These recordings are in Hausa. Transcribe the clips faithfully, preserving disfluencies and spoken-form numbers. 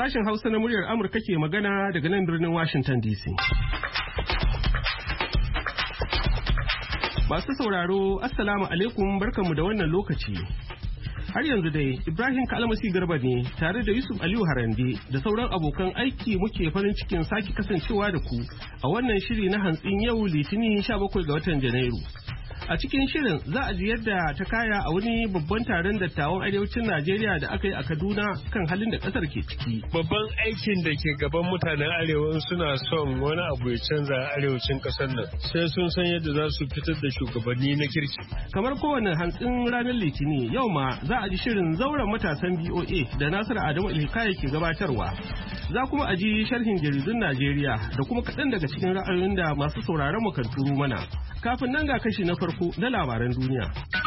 Sashen Hausa na muryar Amurka ke magana daga nan birnin Washington D C. Masu sauraro, Assalamu alaikum, barkanmu da wannan lokaci. Har yanzu dai Ibrahim Kalmasi Garba ne tare da Yusuf Aliyu Harande da sauran abokan aiki muke farin cikin sake kasancewa da ku a wannan shiri na hantsin yau Litinin sha bakwai ga watan Janairu. A cikin shirin za a ji yadda ta kaya a wani babban taron dattawan arewacin Najeriya da aka yi a Kaduna kan halin da kasar ke ciki. Babban aikin da ke gaban mutanen arewa suna son wani abu ya canza arewacin kasar nan sai sun san yadda za su fitar da shugabanni na kirki. Kamar kowane hantsin ranar Litinin yau ma za a ji shirin zauren matasan B O A da Nasiru Adamu Ilhikaya ke gabatarwa. Za kuma a ji sharhin jaridun Najeriya da kuma kaɗan daga cikin ra'ayoyin da masu sauraron mu kan turo mana. Kafin nan ga kashi na farko na labaran duniya.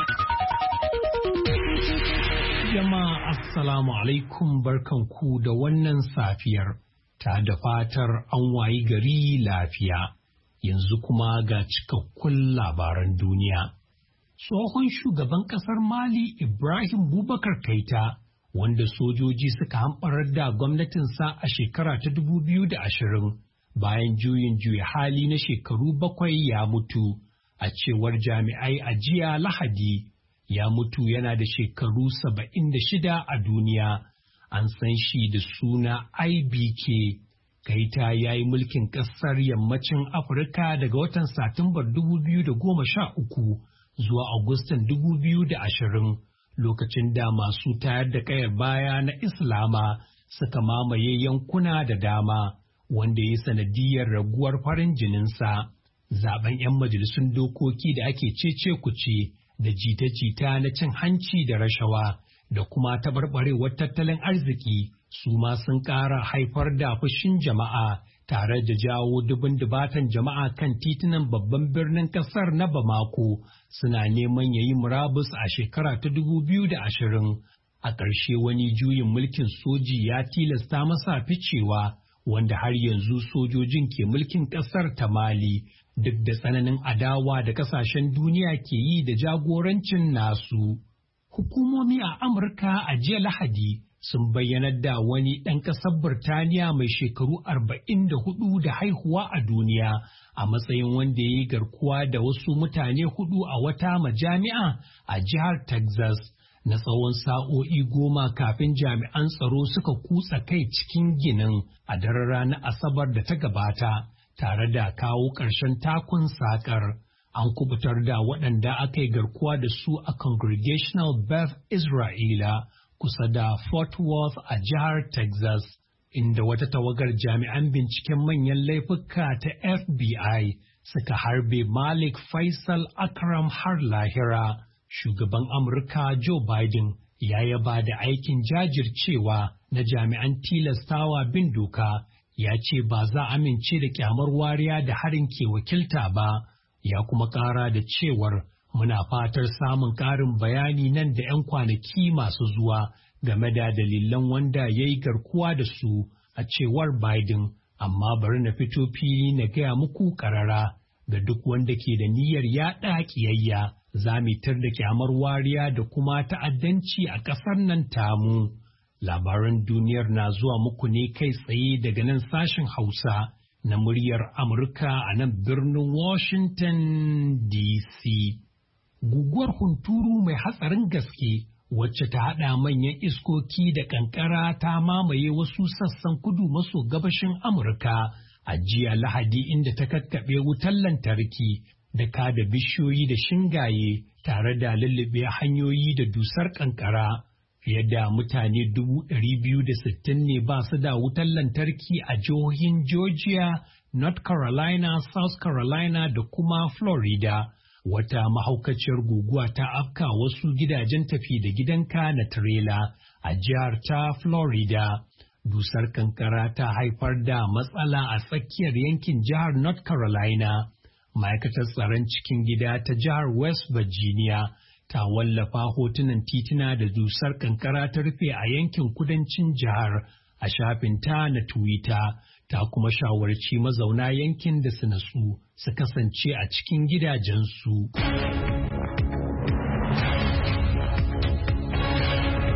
Jama'a assalamu alaikum, barkanku da wannan safiyar ta da fatar an wayi gari lafiya. Yanzu kuma ga cikakkun labaran duniya. Tsohon shugaban ƙasar Mali Ibrahim Boubacar Keita, wanda sojoji suka hamɓarar da gwamnatinsa a shekara ta dubu biyu da ashirin bayan juyin juya hali na shekaru bakwai ya mutu. A cewar jami'ai a jiya Lahadi, ya mutu yana da shekaru saba'in da shida a duniya. An san shi da suna I B K. Keita ya yi mulkin ƙasar yammacin Afirka daga watan Satumbar dubu biyu da goma sha uku zuwa Agustan dubu biyu da ashirin, lokacin da masu tayar da ƙayar baya na Islama suka mamaye yankuna da dama, wanda ya sanadiyar raguwar farin jininsa. Zaben 'yan majalisun dokoki da ake cece kuce da jita-jita na cin hanci da rashawa da kuma taɓarɓarewar tattalin arziki su ma sun ƙara haifar da fushin jama'a tare da jawo dubun dubatan jama'a kan titunan babban birnin ƙasar na Bamako suna neman yayi murabus a shekara ta dubu biyu da ashirin. A ƙarshe wani juyin mulkin soji ya tilasta masa ficewa, wanda har yanzu sojojin ke mulkin ƙasar ta Mali. Duk da tsananin adawa da kasashen duniya ke yi da jagorancin nasu. Hukumomi a Amurka a jiya Lahadi sun bayyanar da wani ɗan ƙasar Birtaniya mai shekaru arba'in da hudu da haihuwa a duniya a matsayin wanda ya yi garkuwa da wasu mutane hudu a wata majami'a a jihar Texas na tsawon sa'o'i goma kafin jami'an tsaro suka kutsa kai cikin ginin a daren ranar Asabar da ta gabata. Tare da kawo ƙarshen takun sakar, an kubutar da waɗanda aka yi garkuwa da su a Congregational Beth Isra'ila kusa da Fort Worth a jihar Texas, inda wata tawagar jami'an binciken manyan laifuka ta F B I suka harbe Malik Faisal Akram har lahira. Shugaban Amurka Joe Biden ya yaba da aikin jajircewa na jami'an tilastawa bin doka. Ya ce ba za a amince da kyamar wariya da harin ke wakilta ba, ya kuma ƙara da cewar muna fatar samun ƙarin bayani nan da 'yan kwanaki masu zuwa game da dalilan wanda ya yi garkuwa da su, a cewar Biden, amma bari na fito fili na gaya muku ƙarara ga duk wanda ke da niyyar yaɗa ƙiyayya, za mu tar da kyamar wariya da kuma ta'addanci a ƙasar nan tamu. Labaran duniyar na zuwa muku ne kai tsaye daga nan sashen Hausa na muryar Amurka a nan birnin Washington D C. Guguwar hunturu mai hatsarin gaske wacce ta haɗa manyan iskoki da ƙanƙara ta mamaye wasu sassan kudu maso gabashin Amurka a jiya Lahadi, inda ta kakkaɓe wutar lantarki da kada bishiyoyi da shingaye tare da lullube hanyoyi da dusar ƙanƙara. Fiye da mutane dubu ɗari biyu da sittin ne ba su da wutar lantarki a jihohin Georgia, North Carolina, South Carolina da kuma Florida. Wata mahaukaciyar guguwa ta afka wasu gidajen tafi da gidanka na tirela a jihar ta Florida. Dusar kankara ta haifar da matsala a tsakiyar yankin jihar North Carolina. Ma'aikatar tsaron cikin gida ta jihar West Virginia ta wallafa hotunan tituna da dusar kankara ta rufe a yankin kudancin jihar a shafinta na Twitter, ta kuma shawarci mazauna yankin da su natsu su kasance a cikin gidajensu.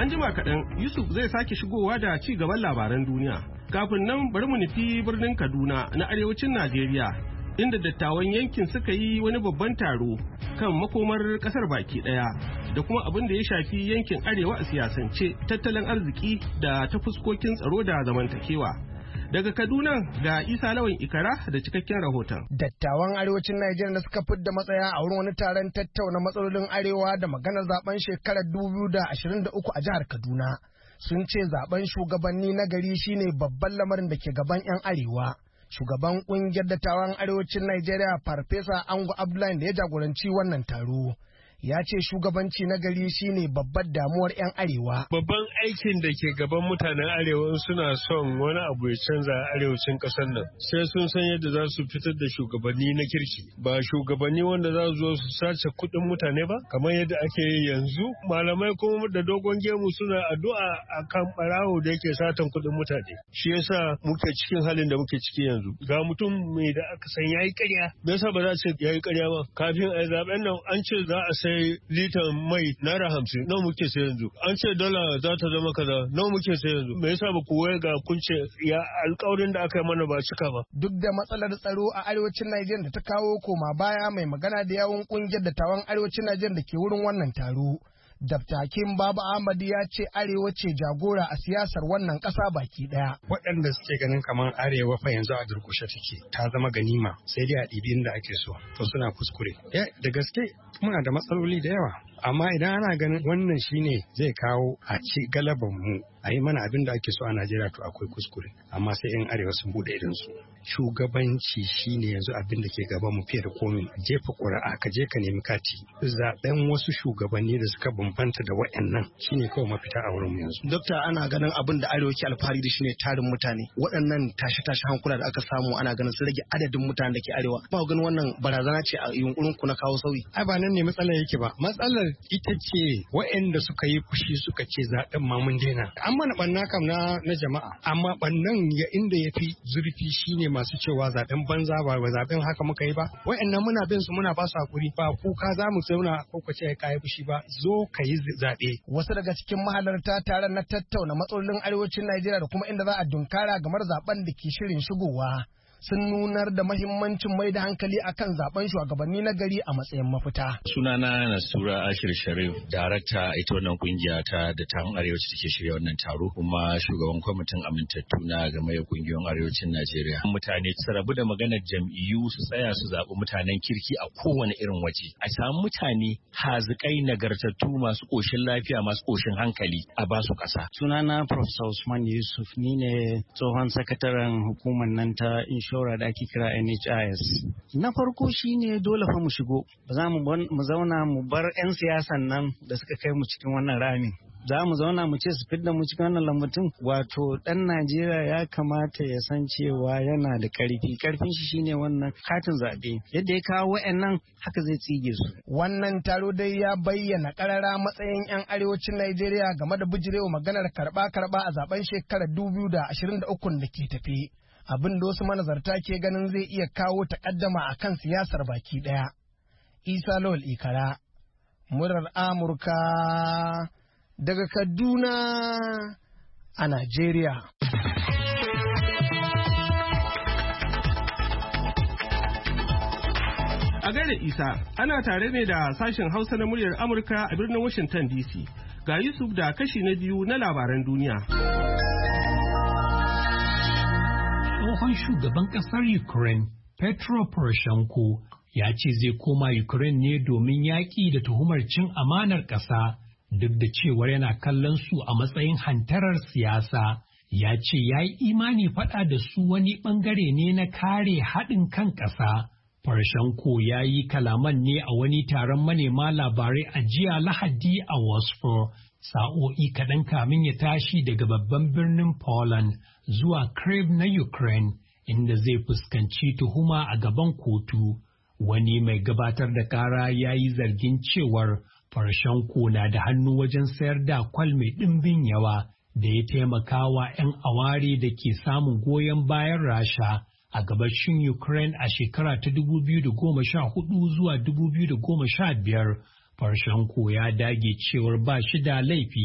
An jima kaɗan Yusuf zai sake shigowa da ci gaban labaran duniya. Kafin nan bari mu nufi birnin Kaduna na arewacin Najeriya, inda dattawan yankin suka yi wani babban taro kan makomar ƙasar baki ɗaya da kuma abin da ya shafi yankin arewa a siyasance, tattalin arziki da ta fuskokin tsaro da zamantakewa. Daga Kaduna ga Isa Lawan Ikara da cikakken rahoton. Dattawan arewacin Najeriya da suka fidda matsaya a wurin wani taron tattauna matsalolin arewa da maganar zaben shekarar dubu biyu da ashirin da uku a jihar Kaduna sun ce zaben shugabanni na gari shine babban lamarin da ke gaban 'yan arewa. Shugaban kungiyar dattawan arewacin Najeriya Farfesa Ango Abdullahi da ya jagoranci wannan taro ya ce shugabanci na gari shine babbar damuwar 'yan arewa. Babban aikin da ke gaban mutanen arewa suna son wani abu ya canza a arewacin ƙasar nan sai sun san yadda za su fitar da shugabanni na kirki, ba shugabanni wanda za su zo su sace kuɗin mutane ba kamar yadda ake yi yanzu. Malamai kuma da dogon gemu suna addu'a akan ɓarawo da yake satan kuɗin mutane. Shi yasa muke cikin halin da muke ciki yanzu. Ga mutum mai da aka san yayi ƙarya, me yasa ba za a ce yayi ƙarya ba? Kafin a zaben nan an ce za a sai litan mai naira hamsin, nawa muke sai yanzu? An ce dala za ta zama kaza, nawa muke sai yanzu? Me yasa ba ku waya ga kun ce ya alƙawarin da aka yi mana ba cika ba? Duk da matsalar tsaro a arewacin Najeriya da ta kawo koma baya, mai magana da yawun kungiyar dattawan arewacin Najeriya da ke wurin wannan taro, Dafta Hakim Baba Ahmad ya ce arewa ce jagora a siyasar wannan ƙasa baki ɗaya. Waɗanda suke ganin kamar arewa fa yanzu a durƙushe take, ta zama ganima sai dai a ɗibi inda ake so, to suna kuskure. Ya da gaske muna da matsaloli da yawa, amma idan ana ganin wannan shine zai kawo a ci galaban mu a yi mana abin da ake so a Najeriya, to akwai kuskure. Amma sai yan arewa sun bude idan su. Shugabanci shine yanzu abin da ke gaban mu fiye da komai. Jefa ƙuri'a, ka je ka nemi kati. Zaben wasu shugabanni da suka bambanta da waɗannan shine kawai mafita a wurin mu yanzu. Dokta, ana ganin abin da arewa ke alfahari da shi ne tarin mutane. Waɗannan tashe-tashe hankula da aka samu ana ganin sun rage adadin mutanen da ke arewa. Ba ganin wannan barazana ce a yunkurin ku na kawo sauyi. Ai ba nan ne matsalar yake ba. Matsalar ita ce waɗanda suka yi fushi suka ce zaɓen ma mun daina. An mana ɓanna kam na, na jama'a, amma ɓannan ya inda ya fi zurfi shine masu cewa zaɓen banza ba ba zaɓen haka muka yi ba. Waɗannan muna bin su muna ba su hakuri, ba kuka za mu zauna ko ka ce ka yi fushi ba, zo ka yi zaɓe. Wasu daga cikin mahalarta taron na tattauna matsalolin arewacin Najeriya da kuma inda za a dunkara gamar zaɓen da ke shirin shigowa sun nunar da mahimmancin mai da hankali akan zaben shugabanni na gari a matsayin mafita. Sunana Nasura Ashir Sharif, darakta ita wannan kungiya ta da ta arewaci take shirya wannan taro, kuma shugaban kwamitin amintattu na game da kungiyoyin arewacin Najeriya. Mutane su rabu da maganar jam'iyyu, su tsaya su zaɓi mutanen kirki a kowane irin waje. A samu mutane hazikai nagartattu masu ƙoshin lafiya, masu ƙoshin hankali a basu ƙasa. Sunana Professor Usman Yusuf, ni ne tsohon sakataren hukumar nan ta inshora da ake kira N H I S. Na farko shine dole fa mu shigo, ba za mu zauna mu bar 'yan siyasan nan da suka kai mu cikin wannan ramin. Za mu zauna mu ce su fidda mu cikin wannan lambatun. Wato ɗan Najeriya ya kamata ya san cewa yana da ƙarfi. Ƙarfin shi shine wannan katin zaɓe. Yadda ya kawo wa'annan haka zai tsige su. Wannan taro dai ya bayyana ƙarara matsayin 'yan arewacin Najeriya game da bijirewa maganar karɓa-karɓa a zaben shekarar dubu biyu da ashirin da uku da ke tafi. Abin da wasu manazarta ke ganin zai iya kawo takaddama a kan siyasar baki ɗaya. Isa Lawal Ikara, murar Amurka daga Kaduna a Najeriya. A gaida Isa, ana tare ne da sashen Hausa na muryar Amurka a birnin Washington D C. Ga Yusuf da kashi na biyu na labaran duniya. Tsohon shugaban ƙasar Ukraine, Petro Poroshenko, ya ce zai koma Ukraine ne domin yaƙi da tuhumar cin amanar ƙasa, duk da cewar yana kallon su a matsayin hantarar siyasa. Ya ce ya yi imani faɗa da su wani ɓangare ne na kare haɗin kan ƙasa. Poroshenko ya yi kalaman ne a wani taron manema labarai a jiya Lahadi a Warsaw, sa'o'i kaɗan kamin ya tashi daga babban birnin Poland zuwa Kyiv na Ukraine, inda zai fuskanci tuhuma a gaban kotu. Wani mai gabatar da ƙara ya yi zargin cewar Poroshenko na da hannu wajen sayar da kwal mai ɗimbin yawa da ya taimaka wa 'yan aware da ke samun goyon bayan Rasha a gabashin Ukraine a shekara ta dubu biyu da goma sha hudu zuwa dubu biyu da goma sha biyar. Poroshenko ya dage cewar ba shi da laifi,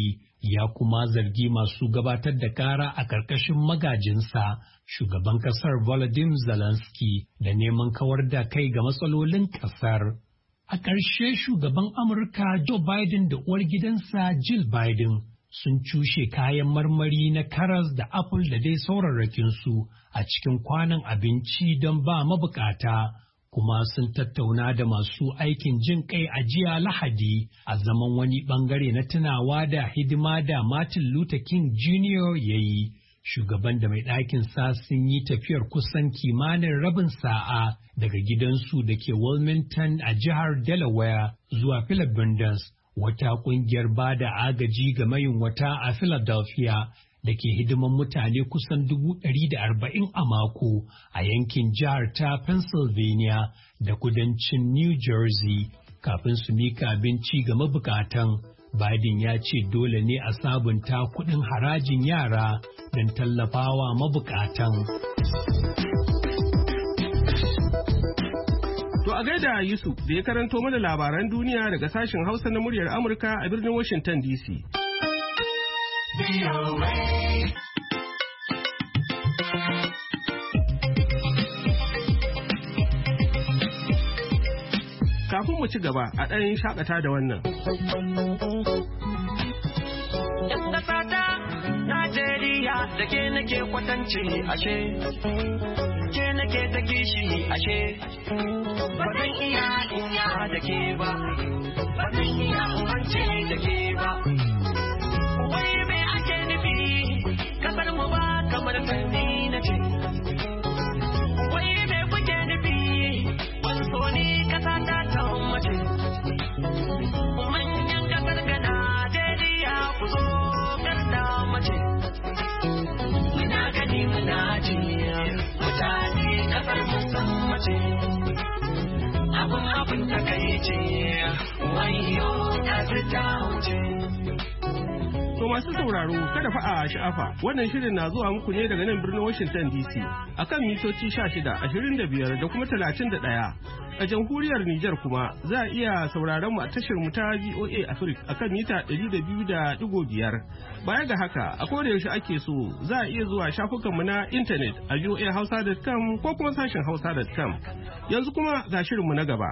ya kuma zargi masu gabatar da kara a ƙarƙashin magajinsa shugaban ƙasar Volodymyr Zelensky da neman kawar da kai ga matsalolin ƙasar. A ƙarshe shugaban Amurka Joe Biden da uwar gidansa Jill Biden sun cushe kayan marmari na karas da apple da dai saurarrakinsu a cikin kwanon abinci don ba mabukata. Kuma sun tattauna da masu aikin jin kai a jiya Lahadi a zaman wani bangare na tunawa da hidima da Martin Luther King Junior ya yi. Shugaban da mai ɗakin sa sun yi tafiyar kusan kimanin rabin sa'a daga gidansu da ke Wilmington a jihar Delaware zuwa Philippines, wata ƙungiyar ba da agaji ga mayunwata a Philadelphia da ke hidiman mutane kusan dubu ɗari da arba'in a mako a yankin jihar ta Pennsylvania da kudancin New Jersey kafin su mika abinci ga mabukatan. Biden ya ce dole ne a sabunta kuɗin harajin yara don tallafawa mabukatan. To a gaida Yusuf da ya karanto mana labaran duniya daga sashen Hausa na muryar Amurka a birnin Washington D C. Kafin mu ci gaba a ɗayan shakata da wannan. Najeriya da ke nake kwatance ashe, ke nake ta kishi ashe, ba zan iya inya da ke ba, ba zan iya umance da ke ba. Wai me ake nufi, kasar mu ba kamar sanni na ce. Wai me kuke nufi, ban so ni kasa ta ta mace. Manyan kasar ga Najeriya ku zo garda mace. Muna gani muna ji, mutane kasar mu san mace. Abun abun takaice, wayo ta ta wuce. To masu sauraro kada fa a sha'afa wannan shirin na zuwa muku ne daga nan birnin Washington D C akan mitoci sha shida, ashirin da biyar da kuma talatin da ɗaya. A jamhuriyar Nijar kuma za a iya sauraron mu a tashar mu ta V O A Africa akan mita ɗari da biyu da ɗigo biyar. Baya ga haka a koda yaushe ake so za a iya zuwa shafukan mu na intanet a v o a hausa dot com ko kuma sashen hausa dot com. Yanzu kuma ga shirin mu na gaba.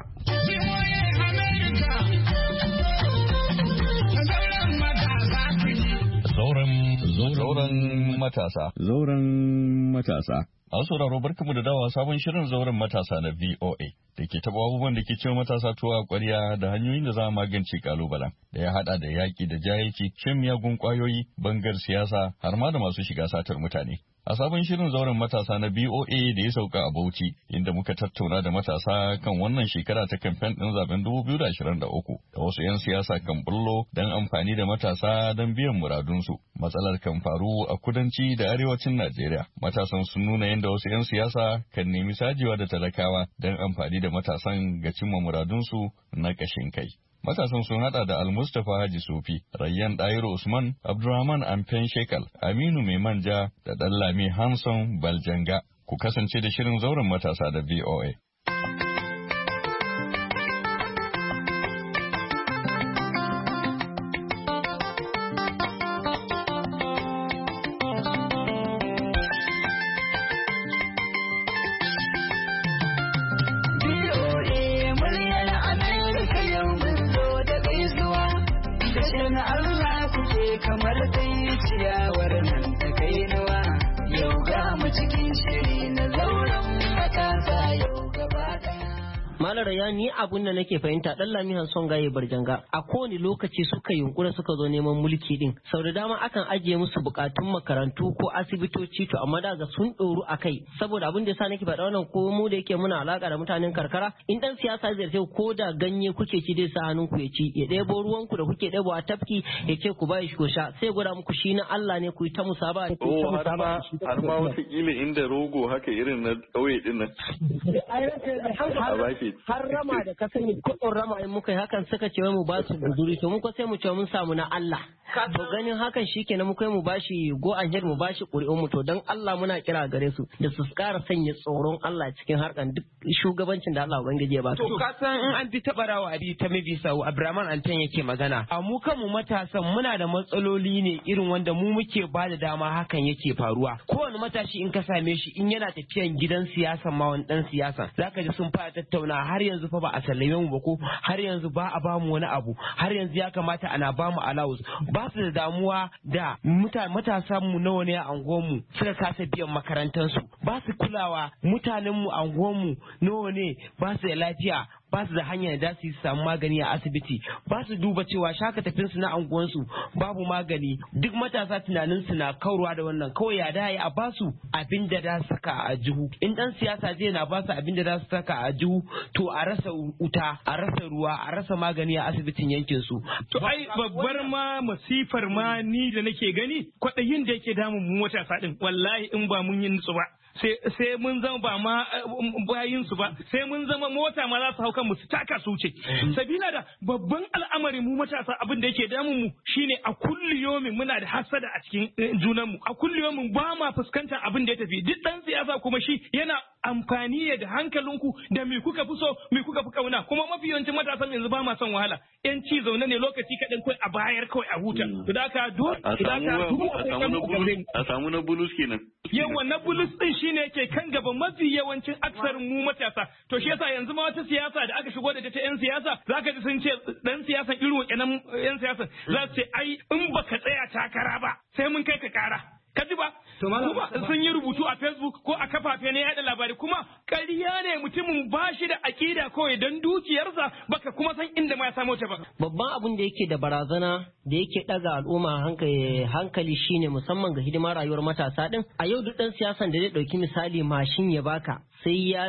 Zauren matasa. Zauren matasa. An sauraro barkamu da dawa sabon shirin zauren matasa na V O A da ke taɓa abubuwan da ke cewa matasa tuwa ƙwarya da hanyoyin da za a magance kalubalen da ya haɗa da yaƙi da jahilci, shan miyagun ƙwayoyi, bangar siyasa har ma da masu shiga satar mutane. A sabon shirin zauren matasa na B O A da ya sauka a Bauchi, inda muka tattauna da matasa kan wannan shekara ta kamfen ɗin zaben dubu biyu da ashirin da uku da wasu 'yan siyasa kan bullo don amfani da matasa don biyan muradunsu. Matsalar kan faru a kudanci da arewacin Najeriya. Matasan sun nuna yadda wasu 'yan siyasa kan nemi sajewa da talakawa don amfani da matasan ga cimma muradunsu na ƙashin kai. Matasan sun hada da Al-Mustapha Haji Sufi, Rayyan Dairo Usman, Abdurrahman Amfen Shekal, Aminu Mai Manja da Dallami Hanson Baljanga. Ku kasance da shirin zauren matasa da V O A. Kamar dai ciyawar nan ta kai nawa, yau ga mu cikin shiri na zauren matasa yau gaba daya. Malar ya ni abun da nake fahimta dan Lami Hanson Gaye Barjanga a kowane lokaci suka yunkura suka zo neman mulki din, sau da dama akan ajiye musu bukatun makarantu ko asibitoci to amma daga sun ɗoru a kai, saboda abin da yasa nake faɗa wannan ko mu da yake muna alaka da mutanen karkara, in dan siyasa zai ce ko da ganye kuke ci dai sa hannun ku ya ci, ya ɗebo ruwan ku da kuke ɗebo a tafki ya ce ku bai shi ko sha, sai gwada muku shi na Allah ne ku yi ta musaba. Oh har ma har ma wata kila inda rogo haka irin na ƙauye din nan. A baki har rama da ka sani kudin rama in muka yi hakan suka ce mu ba su guduri to muka sai mu ce mun samu na Allah to ganin hakan shikenan muka yi mu bashi go ahead mu bashi ƙuri'un mu to dan Allah muna kira gare su da su ƙara sanya tsoron Allah cikin harkan duk shugabancin da Allah ubangiji ya ba su to ka san in an bi tabarawa abi ta mabi sau Abraman Antan yake magana a mu kanmu matasan muna da matsaloli ne irin wanda mu muke ba da dama hakan yake faruwa kowane matashi in ka same shi in yana tafiyan gidan siyasa ma wani dan siyasa zaka ji sun fara tattauna har yanzu fa ba a sallame mu ba ko har yanzu ba a bamu wani abu har yanzu ya kamata ana bamu allowance ba su da damuwa da matasan mu nawa ne a anguwan mu suka kasa biyan makarantar su ba su kulawa mutanen mu anguwan mu nawa ne ba su da lafiya ba su da hanyar da su samu magani a asibiti ba su duba cewa shaka tafin su na anguwansu babu magani duk matasa tunanin su na kauruwa da wannan kawai ya dai a basu abin da da saka a jihu in dan siyasa zai na basu abin da da su saka a jihu to a rasa wuta a rasa ruwa a rasa magani a asibitin yankin su to ai babbar ma masifar ma ni da nake gani kwaɗayin da yake damun mu matasa din wallahi in ba mun yi nutsu ba sai mun zama ba ma bayin su ba sai mun zama mota ma za su hau kanmu su taka su wuce sabila da babban al'amari mu matasa abin da yake damun mu shine a kulli yomin muna da hasada a cikin junan mu a kulli yomin ba ma fuskantar abin da ya tafi duk dan siyasa kuma shi yana amfani da hankalinku da me kuka fi so me kuka fi kauna kuma mafi yawancin matasan yanzu ba ma son wahala yan ci zaune ne lokaci kaɗan kawai a bayar kawai a huta to da haka dole a samu na bulus kenan yawa na bulus din shine yake kan gaba mafi yawancin aksarin mu matasa to shi yasa yanzu ma wata siyasa da aka shigo da ta yan siyasa zaka ji sun ce dan siyasa irin kenan yan siyasa za su ce ai in baka tsaya takara ba sai mun kai ka kara ka ji ba kuma sun yi rubutu a Facebook ko a kafafe na yada labari kuma ƙarya ne mutumin ba shi da akida kawai don dukiyarsa baka kuma san inda ma ya samu ta ba babban abin da yake da barazana da yake daga al'umma hankali hankali shine musamman ga hidimar rayuwar matasa din a yau duk dan siyasan da zai dauki misali mashin ya baka sai ya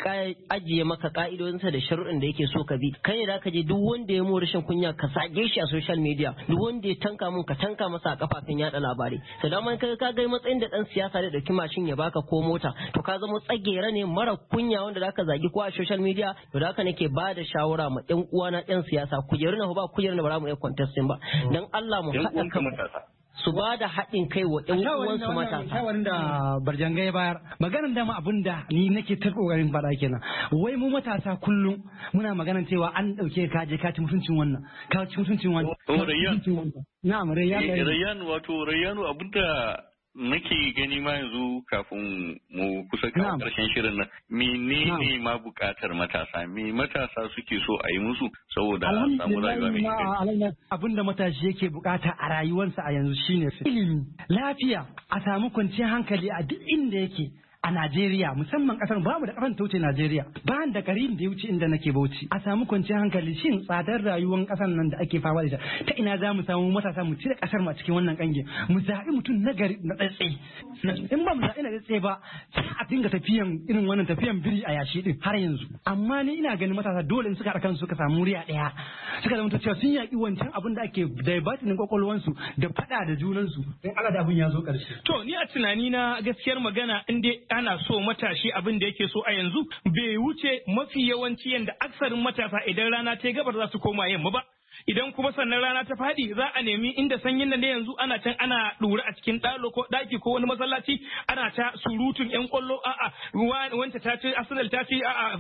ajiye maka ka'idodinsa da sharuɗin da yake so ka bi kai ne da ka je duk wanda ya mu rashin kunya ka sage shi a social media duk wanda ya tanka mun ka tanka masa a kafafen yada labarai to da man kai ka ga matsayin da dan siyasa da dauki mashin ya baka ko mota to ka zama tsagera ne mara kunya wanda zaka zagi ko a social media to da haka nake ba da shawara ma ɗan uwana ɗan siyasa kujeru na ba kujeru na ba za mu iya contesting ba dan Allah mu haɗa kan su ba da haɗin kai wa ɗan uwansu matasa. Shawarin da Barjanga ya bayar maganar dama abin da ni nake ta kokarin faɗa kenan wai mu matasa kullum muna maganar cewa an ɗauke ka je ka ci mutuncin wannan ka ci mutuncin wannan. Rayyan. Na'am Rayyan. Rayyan wato Rayyanu abinda nake gani ma yanzu kafin mu kusa kawo karshen shirin nan menene ma bukatar matasa me matasa suke so a yi musu saboda a samu rayuwa mai inganci abin da matashi yake bukata a rayuwarsa a yanzu shine ilimi lafiya a samu kwanciyar hankali a duk inda yake a Najeriya musamman kasar babu da kafan tauce Najeriya ba da garin da ya wuce inda nake Bauchi a samu kwanciyar hankali shin tsadar rayuwar kasar nan da ake fama da ita ta ina za mu samu matasa mu cire kasar mu cikin wannan kange mu zaɓi mutum na gari na tsatse in ba mu zaɓi na tsatse ba sai a dinga tafiyan irin wannan tafiyan biri a yashi din har yanzu amma ni ina ganin matasa dole in suka haɗa kansu suka samu murya ɗaya suka zama cewa sun yaƙi wancan abin da ake daibatin kwakwalwansu da faɗa da junansu in Allah da abin ya zo ƙarshe. To ni a tunani na gaskiyar magana in dai ana so matashi abin da yake so a yanzu bai wuce mafi yawanci yanda aksarin matasa idan rana ta gabar za su koma yamma ba. Idan kuma sannan rana ta faɗi za a nemi inda sanyin nan ne yanzu ana can ana ɗura a cikin ɗalo ko ɗaki ko wani masallaci ana ta surutun ƴan ƙwallo a'a wanta ta ce Arsenal ta ce a'a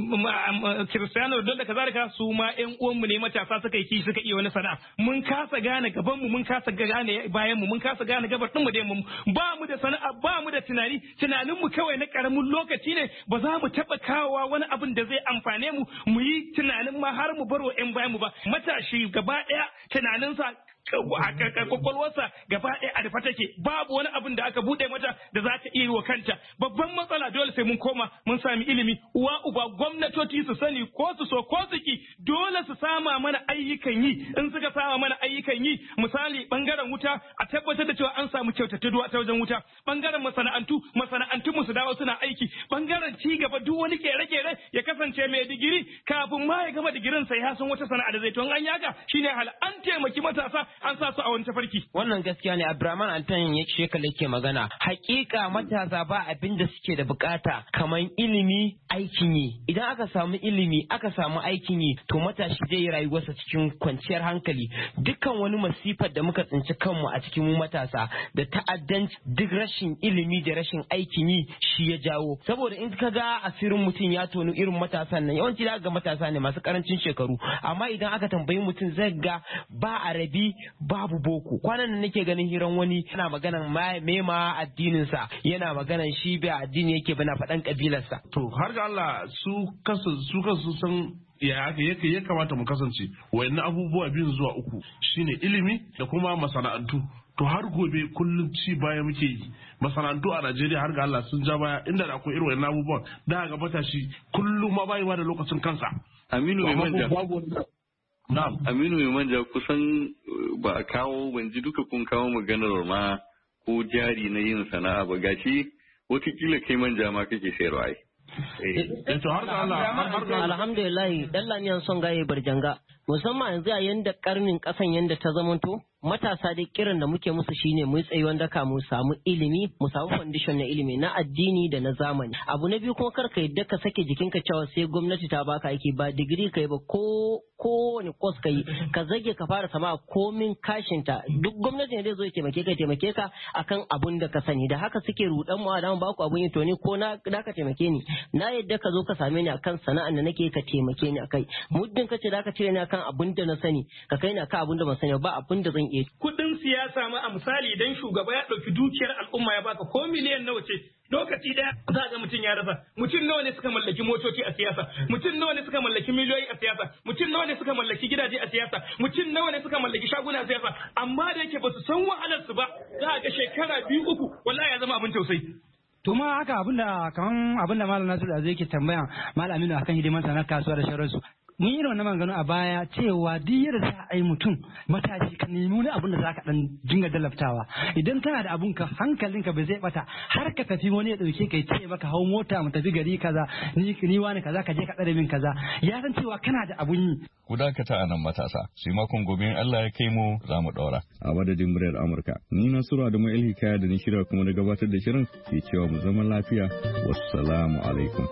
Cristiano Ronaldo kaza da kaza su ma ƴan uwanmu ne matasa suka yi kishi suka iya wani sana'a mun kasa gane gaban mu mun kasa gane bayan mu mun kasa gane gabar ɗin mu da mu ba mu da sana'a ba mu da tunani tunanin mu kawai na karamin lokaci ne ba za mu taɓa kawowa wani abin da zai amfane mu mu yi tunanin ma har mu barwa ƴan bayan mu ba matashi shi gaba ɗaya tunaninsa a kwakwalwarsa gaba ɗaya a dafa take babu wani abin da aka buɗe mata da za ta iya wa kanta babban matsala dole sai mun koma mun sami ilimi uwa uba gwamnatoci su sani ko su so ko su ki dole su sama mana ayyukan yi in suka sama mana ayyukan yi misali bangaren wuta a tabbatar da cewa an samu kyautatuwa ta wajen wuta bangaren masana'antu masana'antun mu su dawo suna aiki bangaren ci gaba duk wani kere-kere ya kasance mai digiri kafin ma ya gama digirin sai ya san wata sana'a da zai to an yaka shine hal an taimaki matasa an sa su a wani tafarki. Wannan gaskiya ne Abdurrahman Antan ya shekala yake magana. Hakika matasa ba abin da suke da bukata kamar ilimi, aikin yi. Idan aka samu ilimi aka samu aikin yi to matashi zai yi rayuwarsa cikin kwanciyar hankali. Dukkan wani masifar da muka tsinci kanmu a cikin mu matasa da ta'addanci duk rashin ilimi da rashin aikin yi shi ya jawo. Saboda in ka ga asirin mutum ya tonu irin matasan nan yawanci da ga matasa ne masu karancin shekaru, amma idan aka tambayi mutum zai ga ba arabi babu boko. Kwanan nan nake ganin hiran wani yana maganan mema addinin sa, yana maganan shi bai addini yake bana faɗan kabilarsa. To har ga Allah su kansu su kansu san ya yake ya kamata mu kasance wayannan abubuwa biyun zuwa uku shine ilimi da kuma masana'antu. To har gobe kullum ci baya muke yi. Masana'antu a Najeriya har ga Allah sun ja baya inda da akwai irin wannan abubuwan da ga matashi kullum ma bai da lokacin kansa. Aminu mai manja. Na'am. Aminu mai manja kusan ba a kawo ban ji duka kun kawo maganar ma ko jari na yin sana'a ba gashi wataƙila kai manja ma kake sayarwa ai. Eh to har ga Allah har ga alhamdulillah dallaniyan son gaye barjanga musamman yanzu a yanda karnin kasan yanda ta zamanto matasa dai kiran da muke musu shine mu tsayi wanda ka mu samu ilimi mu samu foundation na ilimi na addini da na zamani. Abu na biyu kuma karka yadda ka sake jikinka cewa sai gwamnati ta baka aiki ba digiri kai ba ko ko wani course kai ka zage ka fara sama komin kashin ta duk gwamnati ne zai zo ya taimake ka taimake ka akan abun da ka sani da haka suke rudan mu da ba ku abun yi to ni ko na da ka taimake ni na yadda ka zo ka same ni akan sana'an da nake ka taimake ni akai muddin ka ce da ka cire ni akan abun da na sani ka kai ni akan abun da ban sani ba abun da zan iya. Kudin siyasa ma a misali idan shugaba ya ɗauki dukiyar al'umma ya baka ko miliyan nawa ce lokaci daya za ga mutum ya rasa. Mutum nawa ne suka mallaki motoci a siyasa, mutum nawa ne suka mallaki miliyoyi a siyasa, mutum nawa ne suka mallaki gidaje a siyasa, mutum nawa ne suka mallaki shaguna a siyasa, amma da yake ba su san wahalar su ba za ga shekara biyu uku wallahi ya zama abin tausayi. To ma haka abinda kaman abinda Malam Nasiru da zai ke tambaya Malam Aminu akan hidimar sanar kasuwa da shawararsu. Mun yi wannan maganganu a baya cewa duk yadda za a yi mutum matashi ka nemi wani abin da za ka dan dinga dalaftawa idan kana da abun ka hankalinka bai zai bata har ka tafi wani ya dauke ka ce maka hau mota mu tafi gari kaza ni ni wani kaza ka je ka tsare min kaza ya san cewa kana da abun yi. Ku dakata a nan matasa sai makon gobe in Allah ya kai mu za mu daura. A madadin muryar Amurka ni Nasiru Adamu Elhikaya da ni shirya kuma na gabatar da shirin ke cewa mu zama lafiya wassalamu alaikum.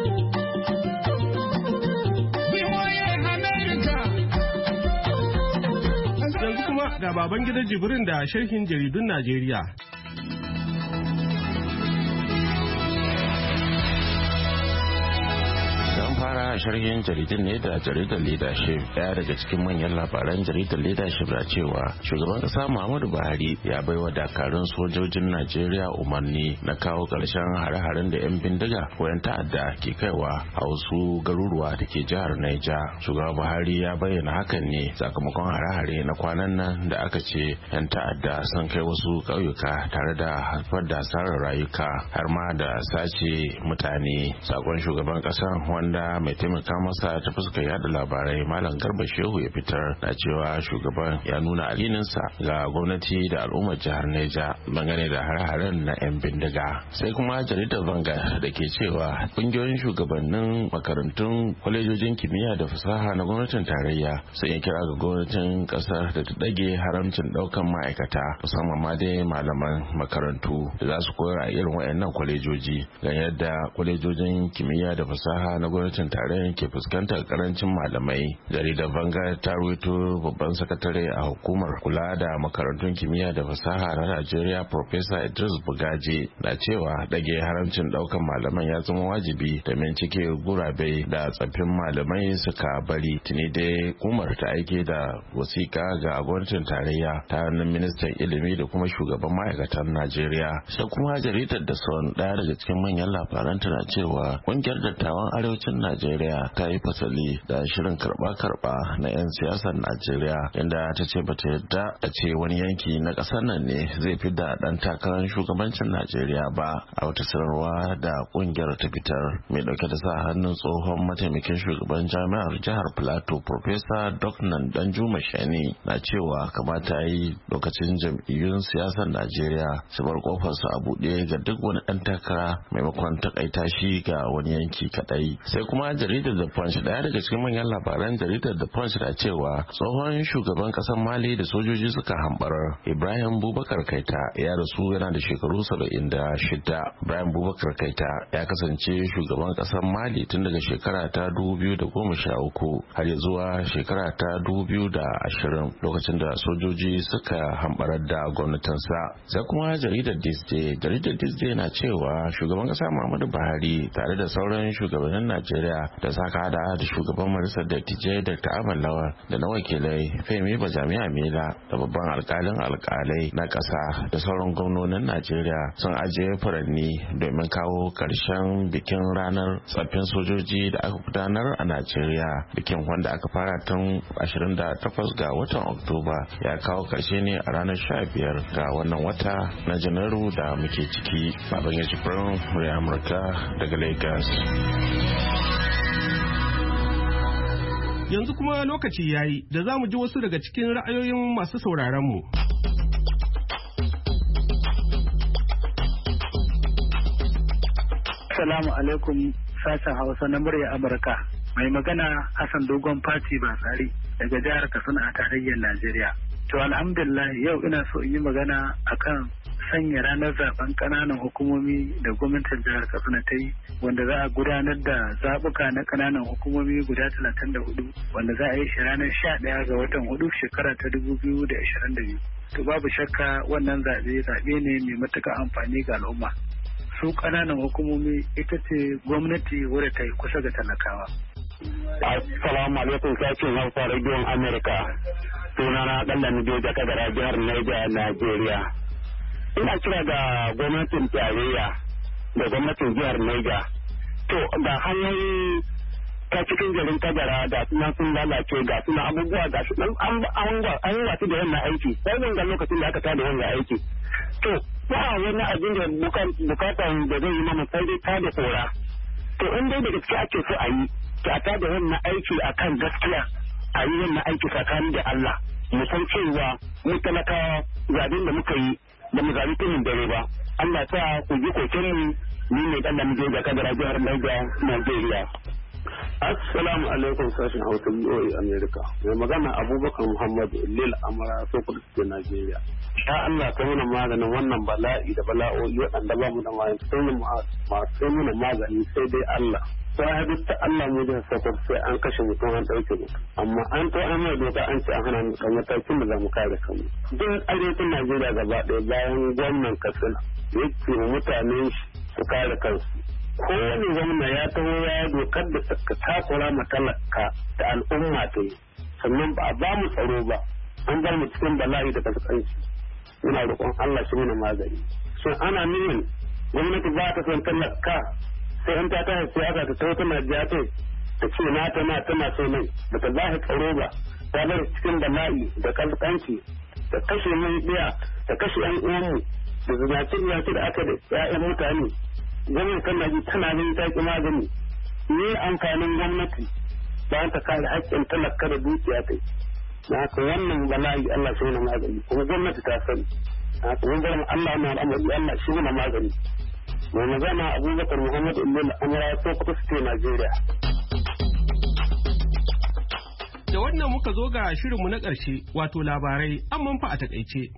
Ga baban gidan Jibrin da sharhin jaridun Najeriya. sharhin jaridun ne da jaridar leadership. Daya daga cikin manyan labaran jaridar leadership na cewa shugaban kasa Muhammadu Buhari ya baiwa dakarun sojojin Najeriya umarni na kawo ƙarshen hare-haren da 'yan bindiga ko 'yan ta'adda ke kaiwa a wasu garuruwa da ke jihar Niger. Shugaban Buhari ya bayyana hakan ne sakamakon hare-hare na kwanan nan da aka ce 'yan ta'adda sun kai wasu ƙauyuka tare da haifar da asarar rayuka har ma da sace mutane. Sakon shugaban ƙasa wanda mai taimaka masa ta fuskar yada labarai Malam Garba Shehu ya fitar na cewa shugaban ya nuna alininsa ga gwamnati da al'ummar jihar Neja dangane da hare-haren na 'yan bindiga. Sai kuma jaridar Vanga da ke cewa kungiyoyin shugabannin makarantun kwalejojin kimiyya da fasaha na gwamnatin tarayya sun yi kira ga gwamnatin kasar da ta dage haramcin daukan ma'aikata musamman ma dai malaman makarantu da za su koyar a irin wayannan kwalejoji ga yadda kwalejojin kimiyya da fasaha na gwamnatin tarayya ke fuskantar karancin malamai. Jaridar Vanga ta ruwaito babban sakatare a hukumar kula da makarantun kimiyya da fasaha na Najeriya Professor Idris Bugaje na cewa dage haramcin daukan malaman ya zama wajibi domin cike gurabe da tsaffin malamai suka bari. Tuni dai hukumar ta aike da wasiƙa ga gwamnatin tarayya ta hannun ministan ilimi da kuma shugaban ma'aikatan Najeriya. Sai kuma jaridar da son daya daga cikin manyan labaran na cewa kungiyar dattawan arewacin Najeriya ta yi fasali da shirin karba-karba na 'yan siyasar Najeriya inda ta ce bata yadda a ce wani yanki na ƙasar nan ne zai fi da ɗan takarar shugabancin Najeriya ba. A wata sanarwa da kungiyar ta fitar mai ɗauke da sa hannun tsohon mataimakin shugaban jami'ar jihar Plateau Professor Doknan Danjuma Shani na cewa kamata yi lokacin jam'iyyun siyasar Najeriya su bar kofarsu a buɗe ga duk wani ɗan takara maimakon takaita shi ga wani yanki kaɗai. Sai kuma jaridar The Punch, daya daga cikin manyan labaran jaridar The Punch da cewa tsohon shugaban kasar Mali da sojoji suka hambarar Ibrahim Boubacar Keita ya rasu yana da shekaru saba'in da shida. Ibrahim Boubacar Keita ya kasance shugaban kasar Mali tun daga shekara ta dubu biyu da goma sha uku har zuwa shekara ta dubu biyu da ashirin lokacin da sojoji suka hambarar da gwamnatinsa. Sai kuma jaridar Disney, jaridar Disney na cewa shugaban kasa Muhammadu Buhari tare da sauran shugabannin Najeriya da saka hada da shugaban majalisar dattijai Doctor Ahmad Lawal da na wakilai Femi Bajamiya Mila da babban alkalin alkalai na kasa da sauran gwamnonin Najeriya sun ajiye furanni domin kawo karshen bikin ranar tsaffin sojoji da aka gudanar a Najeriya. Bikin wanda aka fara tun ashirin da takwas ga watan Oktoba ya kawo karshe ne a ranar sha biyar ga wannan wata na Janairu da muke ciki. Baban ya jibrin murya Amurka daga Lagos. Yanzu kuma lokaci yayi da za mu ji wasu daga cikin ra'ayoyin masu sauraron mu. Assalamu alaikum sashen Hausa na murya Amurka. Mai magana Hassan Dogon Fati Basari daga jihar Katsina a tarayyar Najeriya. To alhamdulillah yau ina so in yi magana akan sanya ranar zaben kananan hukumomi da gwamnatin jihar Katsina ta yi wanda za a gudanar da zabuka na kananan hukumomi guda talatin da hudu wanda za a yi shi ranar sha ɗaya ga watan hudu shekara ta dubu biyu da ashirin da biyu. To babu shakka wannan zaɓe zaɓe ne mai matuƙar amfani ga al'umma. Su kananan hukumomi ita ce gwamnati wadda ta yi kusa ga talakawa. Assalamu alaikum sashen Hausa rediyon Amerika. Sunana Ɗanlami Joja Kadara jihar Niger, Najeriya. Ina kira ga gwamnatin tarayya da gwamnatin jihar Niger. To ga hanyoyi ta cikin garin Kadara da suna sun lalace ga suna abubuwa ga su nan an yi wasu da wannan aiki. Sai zan ga lokacin da aka tada wannan aiki. To ba wani abin da bukatan da zai yi mana sai dai ta da kora. To in dai da gaske ake so a yi ta tada wannan aiki akan gaskiya a yi wannan aiki tsakanin da Allah. Mu san cewa mu talakawa zaben da muka yi da mu zabi tunin dare ba. Allah ta ku ji koken mu ni ne dan da mu je ga Kadara jihar Niger, Najeriya. Assalamu alaikum sashen Hausa B O A America. Mai magana Abubakar Muhammad Lil Amara Sokoto da Najeriya. Ya Allah ka muna maganin wannan bala'i da bala'o'i waɗanda ba mu da masu muna magani sai dai Allah. Sai duk ta Allah mu da Sokoto sai an kashe mutum an ɗauke mutum. Amma an to an mai doka an ce an hana mu kan matakin da za mu kare kanmu. Duk arewacin Najeriya gaba ɗaya bayan gwamnan Katsina yake mutane su kare kansu. Kowane gwamna ya taho ya dokar da ta takura ma talaka da al'umma ta yi sannan ba a ba mu tsaro ba an bar mu cikin bala'i da kaskanci. Muna roƙon Allah shi mana magani. Shin ana nuna gwamnati ba ta son talaka sai an ta tashi siyasa ta taho tana jiya ta ta ce na tana tana so mai ba ta ba shi tsaro ba ta bar cikin bala'i da kaskanci da kashe mun ɗaya da kashe ƴan uwanmu da zinace-zinace da aka da ƴaƴan mutane. Gwamnati tana ji tana jin taƙi magani ne amfanin gwamnati ba ta kare haƙƙin talaka da dukiya ta yi. Na haka wannan bala'i Allah shi mana magani kuma gwamnati ta sani. Na haka mun bar Allah na al'amari Allah shi mana magani. Mai magana Abubakar Muhammad Illil Amara Sokoto State Najeriya. Da wannan muka zo ga shirinmu na ƙarshe wato labarai amman fa a taƙaice.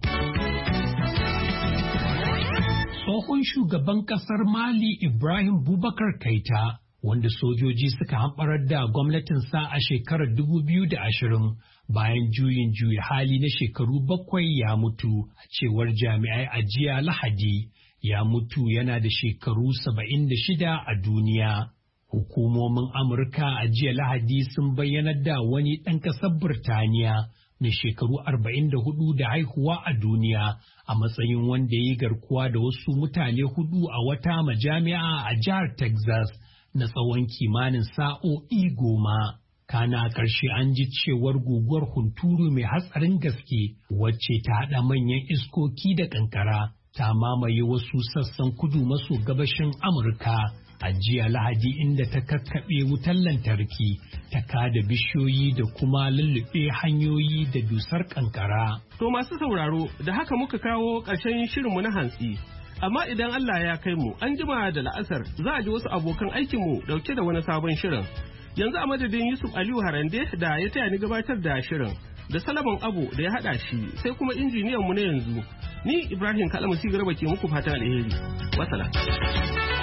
Tsohon shugaban ƙasar Mali Ibrahim Boubacar Keita, wanda sojoji suka hamɓarar da gwamnatinsa a shekarar dubu biyu da ashirin bayan juyin juya hali na shekaru bakwai ya mutu, a cewar jami'ai a jiya Lahadi, ya mutu yana da shekaru saba'in da shida a duniya. Hukumomin Amurka a jiya Lahadi sun bayyanar da wani ɗan ƙasar Birtaniya mai shekaru arba'in da hudu da haihuwa a duniya a matsayin wanda ya yi garkuwa da wasu mutane hudu a wata majami'a a jihar Texas na tsawon kimanin sa'o'i goma. Kana ƙarshe an ji cewar guguwar hunturu mai hatsarin gaske wacce ta haɗa manyan iskoki da ƙanƙara ta mamaye wasu sassan kudu maso gabashin Amurka a jiya Lahadi, inda ta kakkaɓe wutar lantarki, ta kada bishiyoyi da kuma lullube hanyoyi da dusar ƙanƙara. To masu sauraro, da haka muka kawo ƙarshen shirinmu na hantsi. Amma idan Allah ya kai mu, an jima da la'asar za a ji wasu abokan aikinmu ɗauke da wani sabon shirin. Yanzu a madadin Yusuf Aliyu Harande da ya taya ni gabatar da shirin da Salaman Abu da ya haɗa shi sai kuma injiniyan mu na yanzu. Ni Ibrahim Kalamusi Garba ke muku fatan alheri. Wassalam.